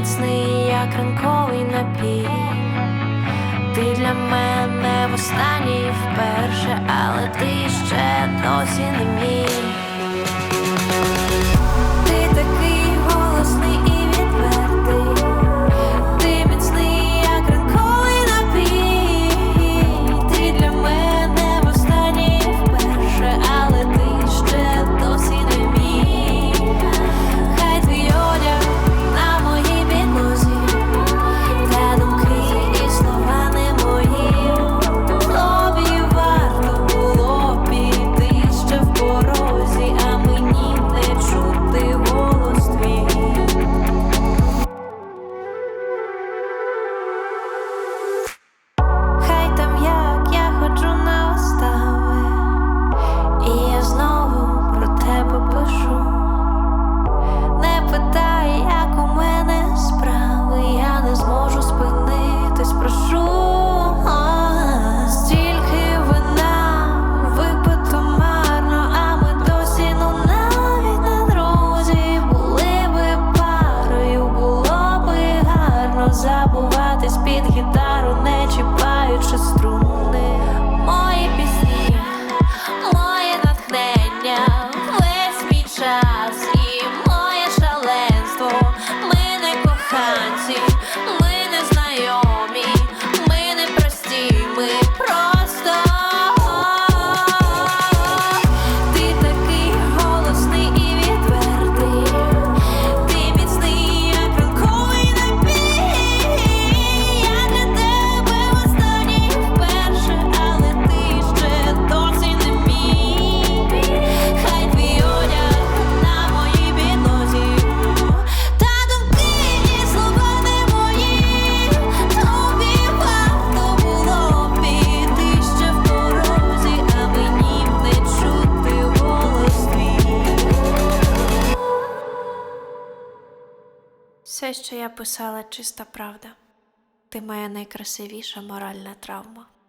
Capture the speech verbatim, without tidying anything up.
міцний, як ранковий напій. Ти для мене востаннє і вперше, але ти ще досі не мій. Ти такий голосний і відвертий, ти міцний, як ранковий напій. Ти для мене востаннє і вперше, але ти ще досі не мій. Хай твій одяг на моїй підлозі, та думки і слова не мої. Тобі варто було піти ще в порозі, а мені не чути голос твій. Хай там як я ходжу на вистави, і я знову про тебе пишу. Не питай, як у мене справи, я не зможу спинитись, прошу. Стільки вина випито марно, а ми досі, ну навіть на дорозі. Були би парою, було би гарно забуватись під гітару, не чіпаючи струни. Мої пісні, моє натхнення, весь мій час і моє шаленство. Ми не коханці, ми не знайомі, ми не прості, ми просто. Ти такий голосний і відвертий, ти міцний, як ранковий напій. Я для тебе востаннє і вперше, але ти ще досі не мій. Хай твій одяг на моїй підлозі, та думки і слова не мої. Тобі варто було піти ще в порозі, а мені не чути голос твій. Все, що я писала, чиста правда. Ти моя найкрасивіша моральна травма.